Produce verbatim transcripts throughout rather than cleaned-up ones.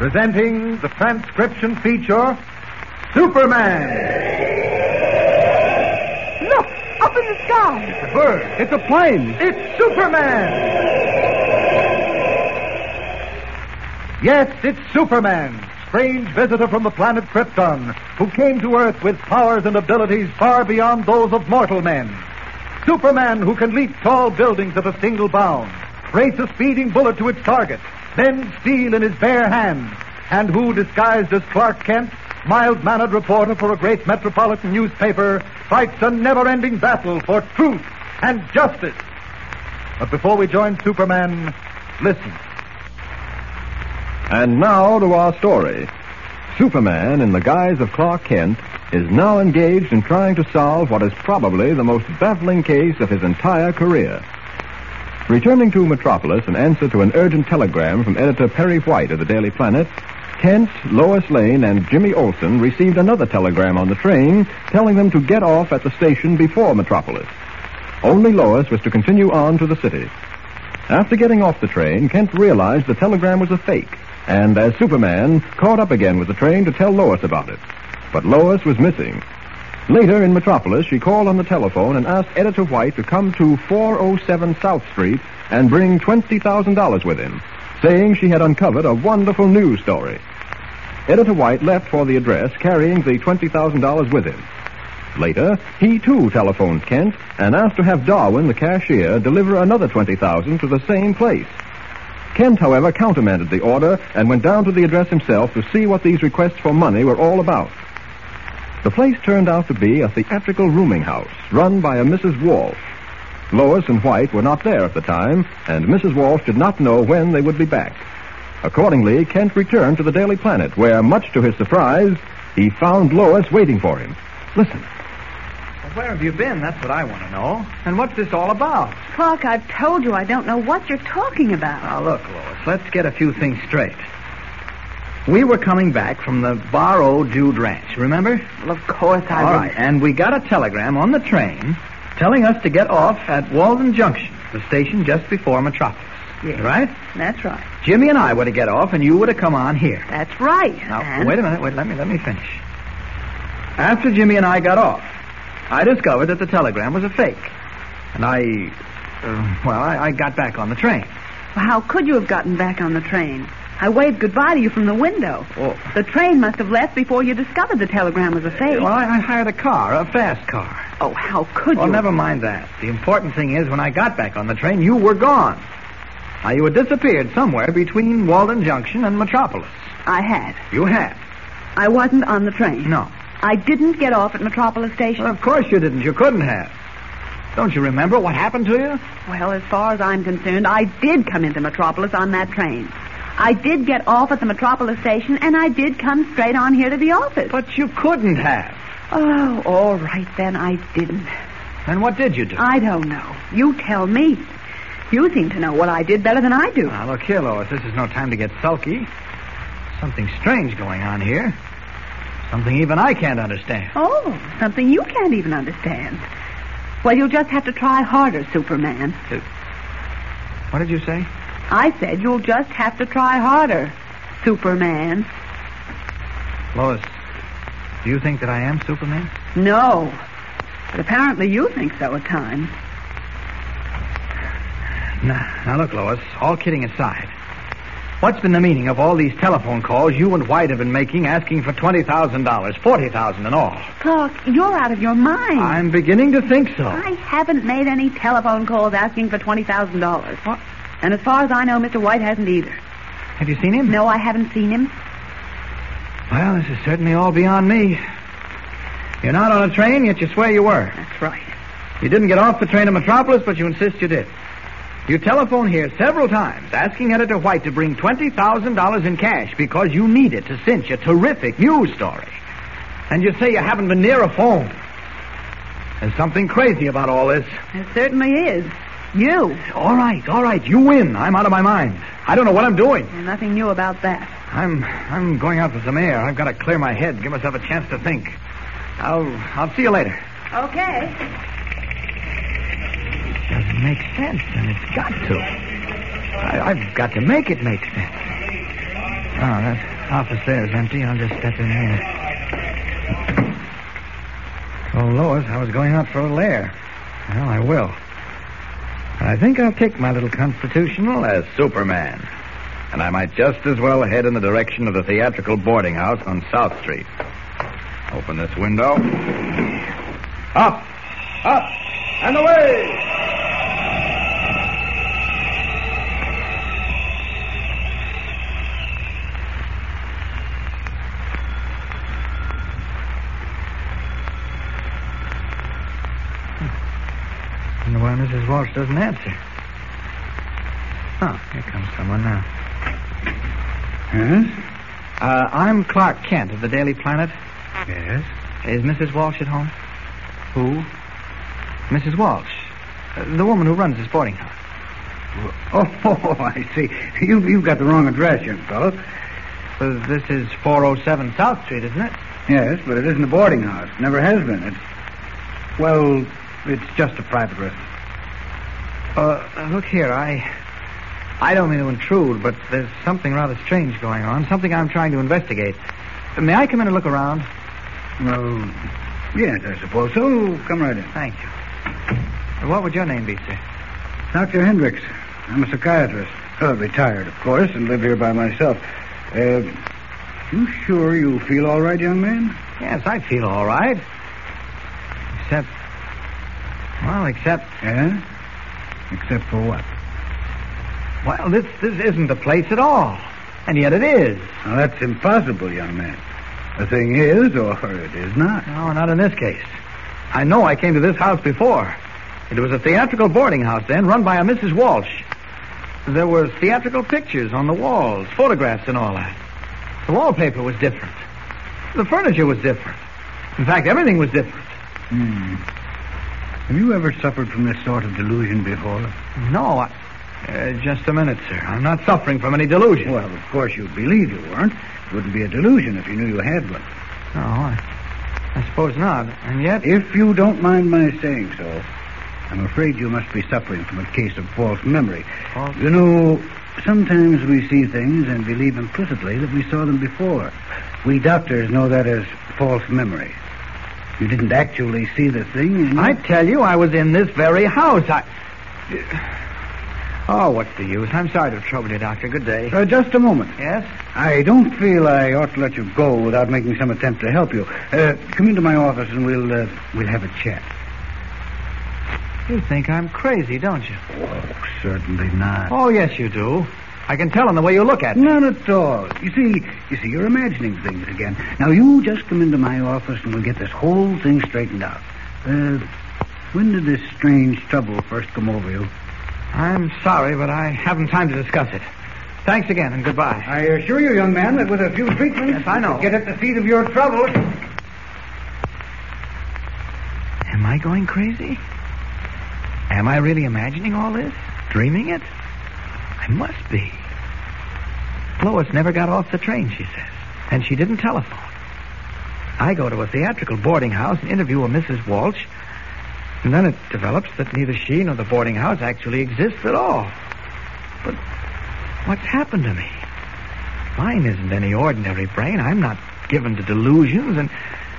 Presenting the transcription feature, Superman. Look, up in the sky. It's a bird. It's a plane. It's Superman. Yes, it's Superman, strange visitor from the planet Krypton, who came to Earth with powers and abilities far beyond those of mortal men. Superman who can leap tall buildings at a single bound, race a speeding bullet to its target, bend steel in his bare hands, and who, disguised as Clark Kent, mild-mannered reporter for a great metropolitan newspaper, fights a never-ending battle for truth and justice. But before we join Superman, listen. And now to our story. Superman, in the guise of Clark Kent, is now engaged in trying to solve what is probably the most baffling case of his entire career. Returning to Metropolis in answer to an urgent telegram from editor Perry White of the Daily Planet, Kent, Lois Lane, and Jimmy Olsen received another telegram on the train telling them to get off at the station before Metropolis. Only Lois was to continue on to the city. After getting off the train, Kent realized the telegram was a fake, and as Superman, caught up again with the train to tell Lois about it. But Lois was missing. Later in Metropolis, she called on the telephone and asked Editor White to come to four oh seven South Street and bring twenty thousand dollars with him, saying she had uncovered a wonderful news story. Editor White left for the address carrying the twenty thousand dollars with him. Later, he too telephoned Kent and asked to have Darwin, the cashier, deliver another twenty thousand dollars to the same place. Kent, however, countermanded the order and went down to the address himself to see what these requests for money were all about. The place turned out to be a theatrical rooming house run by a Missus Walsh. Lois and White were not there at the time, and Missus Walsh did not know when they would be back. Accordingly, Kent returned to the Daily Planet, where, much to his surprise, he found Lois waiting for him. Listen. Well, where have you been? That's what I want to know. And what's this all about? Clark, I've told you I don't know what you're talking about. Now, look, Lois, let's get a few things straight. We were coming back from the Bar O Jude Ranch, remember? Well, of course I All will. right, and we got a telegram on the train telling us to get off at Walden Junction, the station just before Metropolis. Yes. Right? That's right. Jimmy and I were to get off, and you were to come on here. That's right. Now, and... wait a minute. Wait, let me let me finish. After Jimmy and I got off, I discovered that the telegram was a fake. And I, uh, well, I, I got back on the train. Well, how could you have gotten back on the train? I waved goodbye to you from the window. Oh. The train must have left before you discovered the telegram was a fake. Well, I, I hired a car, a fast car. Oh, how could Well, you? never mind that. The important thing is, when I got back on the train, you were gone. Now, you had disappeared somewhere between Walden Junction and Metropolis. I had. You had. I wasn't on the train. No. I didn't get off at Metropolis Station. Well, of course you didn't. You couldn't have. Don't you remember what happened to you? Well, as far as I'm concerned, I did come into Metropolis on that train. I did get off at the Metropolis Station, and I did come straight on here to the office. But you couldn't have. Oh, all right, then. I didn't. And what did you do? I don't know. You tell me. You seem to know what I did better than I do. Now, look here, Lois. This is no time to get sulky. Something strange going on here. Something even I can't understand. Oh, something you can't even understand. Well, you'll just have to try harder, Superman. Uh, what did you say? I said you'll just have to try harder, Superman. Lois, do you think that I am Superman? No. But apparently you think so at times. Now, now look, Lois, all kidding aside, what's been the meaning of all these telephone calls you and White have been making asking for twenty thousand dollars, forty thousand dollars and all? Clark, you're out of your mind. I'm beginning to think so. I haven't made any telephone calls asking for twenty thousand dollars. What? And as far as I know, Mister White hasn't either. Have you seen him? No, I haven't seen him. Well, this is certainly all beyond me. You're not on a train, yet you swear you were. That's right. You didn't get off the train to Metropolis, but you insist you did. You telephoned here several times asking Editor White to bring twenty thousand dollars in cash because you need it to cinch a terrific news story. And you say you haven't been near a phone. There's something crazy about all this. There certainly is. You. All right, all right, you win. I'm out of my mind. I don't know what I'm doing. Well, nothing new about that. I'm I'm going out for some air. I've got to clear my head, give myself a chance to think. I'll I'll see you later. Okay. It doesn't make sense, and it's got to. I, I've got to make it make sense. Oh, that office there is empty. I'll just step in here. Told Lois I was going out for a little air. Well, I will. And I think I'll take my little constitutional as Superman. And I might just as well head in the direction of the theatrical boarding house on South Street. Open this window. Up! Up! And away! I wonder why Missus Walsh doesn't answer. Oh, here comes someone now. Yes? Uh, I'm Clark Kent of the Daily Planet. Yes? Is Missus Walsh at home? Who? Missus Walsh. Uh, the woman who runs this boarding house. Oh, oh, I see. You, you've got the wrong address, young fellow. Uh, this is four oh seven South Street, isn't it? Yes, but it isn't a boarding house. Never has been. It's, well, it's just a private residence. Uh, look here, I... I don't mean to intrude, but there's something rather strange going on. Something I'm trying to investigate. May I come in and look around? Well, yes, I suppose so. Come right in. Thank you. Uh, what would your name be, sir? Doctor Hendricks. I'm a psychiatrist. Uh, retired, of course, and live here by myself. Uh, you sure you feel all right, young man? Yes, I feel all right. Except... Well, except... Yeah? Except for what? Well, this this isn't the place at all. And yet it is. Now, that's impossible, young man. The thing is, or it is not. No, not in this case. I know I came to this house before. It was a theatrical boarding house then, run by a Missus Walsh. There were theatrical pictures on the walls, photographs and all that. The wallpaper was different. The furniture was different. In fact, everything was different. Hmm. Have you ever suffered from this sort of delusion before? No, I... Uh, just a minute, sir. I'm not suffering from any delusion. Well, of course you'd believe you weren't. It wouldn't be a delusion if you knew you had one. No, I, I suppose not. And yet... If you don't mind my saying so, I'm afraid you must be suffering from a case of false memory. False? You know, sometimes we see things and believe implicitly that we saw them before. We doctors know that as false memory. You didn't actually see the thing, and... I tell you, I was in this very house. I... Oh, what's the use? I'm sorry to trouble you, Doctor. Good day. Uh, just a moment. Yes? I don't feel I ought to let you go without making some attempt to help you. Uh, come into my office and we'll uh, we'll have a chat. You think I'm crazy, don't you? Oh, certainly not. Oh, yes, you do. I can tell in the way you look at me. Not at all. You see, you see, you're imagining things again. Now, you just come into my office and we'll get this whole thing straightened out. Uh, when did this strange trouble first come over you? I'm sorry, but I haven't time to discuss it. Thanks again, and goodbye. I assure you, young man, that with a few treatments... Yes, I know. ...you get at the seat of your trouble. Am I going crazy? Am I really imagining all this? Dreaming it? I must be. Lois never got off the train, she says. And she didn't telephone. I go to a theatrical boarding house and interview a Missus Walsh... And then it develops that neither she nor the boarding house actually exists at all. But what's happened to me? Mine isn't any ordinary brain. I'm not given to delusions and...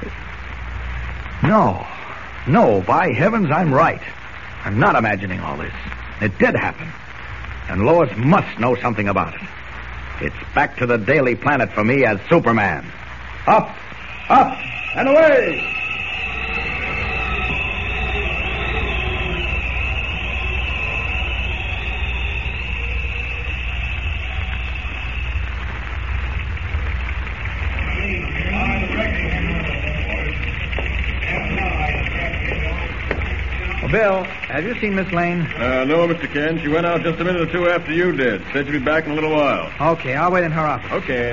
No. No, by heavens, I'm right. I'm not imagining all this. It did happen. And Lois must know something about it. It's back to the Daily Planet for me as Superman. Up, up, and away! Bill, have you seen Miss Lane? Uh, no, Mister Kent. She went out just a minute or two after you did. Said she'd be back in a little while. Okay, I'll wait in her office. Okay.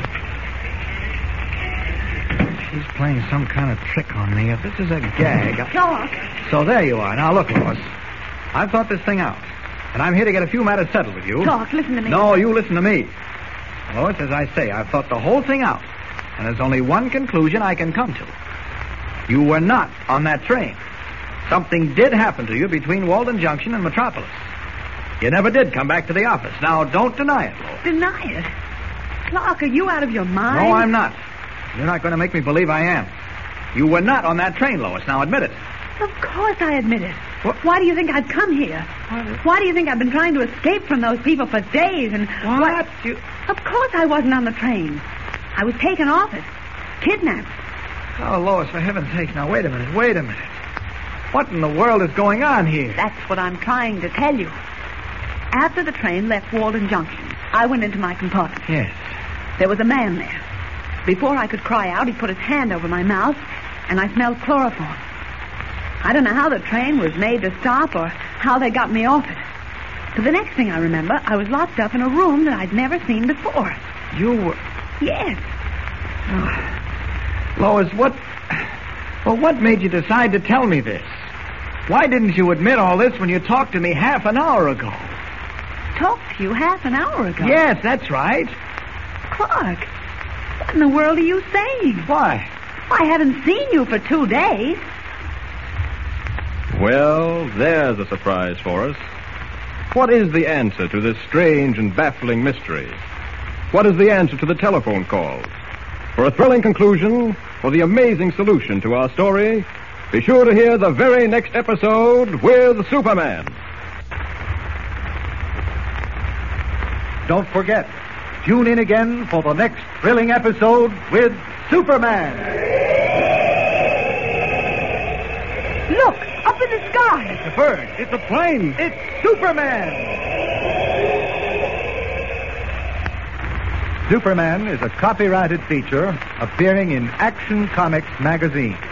She's playing some kind of trick on me. If this is a gag... I... Clark. So there you are. Now, look, Lois. I've thought this thing out. And I'm here to get a few matters settled with you. Clark, listen to me. No, you listen to me. Lois, as I say, I've thought the whole thing out. And there's only one conclusion I can come to. You were not on that train. Something did happen to you between Walden Junction and Metropolis. You never did come back to the office. Now, don't deny it, Lois. Deny it? Clark, are you out of your mind? No, I'm not. You're not going to make me believe I am. You were not on that train, Lois. Now admit it. Of course I admit it. What? Why do you think I've come here? Why do you think I've been trying to escape from those people for days? And What? why- You... Of course I wasn't on the train. I was taken off it. Kidnapped. Oh, Lois, for heaven's sake. Now, wait a minute. Wait a minute. What in the world is going on here? That's what I'm trying to tell you. After the train left Walden Junction, I went into my compartment. Yes. There was a man there. Before I could cry out, he put his hand over my mouth, and I smelled chloroform. I don't know how the train was made to stop or how they got me off it. But the next thing I remember, I was locked up in a room that I'd never seen before. You were... Yes. Lois, what... Well, what made you decide to tell me this? Why didn't you admit all this when you talked to me half an hour ago? Talked to you half an hour ago. Yes, that's right. Clark, what in the world are you saying? Why? I haven't seen you for two days. Well, there's a surprise for us. What is the answer to this strange and baffling mystery? What is the answer to the telephone calls? For a thrilling conclusion, for the amazing solution to our story, be sure to hear the very next episode with Superman. Don't forget, tune in again for the next thrilling episode with Superman. Look, up in the sky. It's a bird. It's a plane. It's Superman. Superman is a copyrighted feature appearing in Action Comics magazine.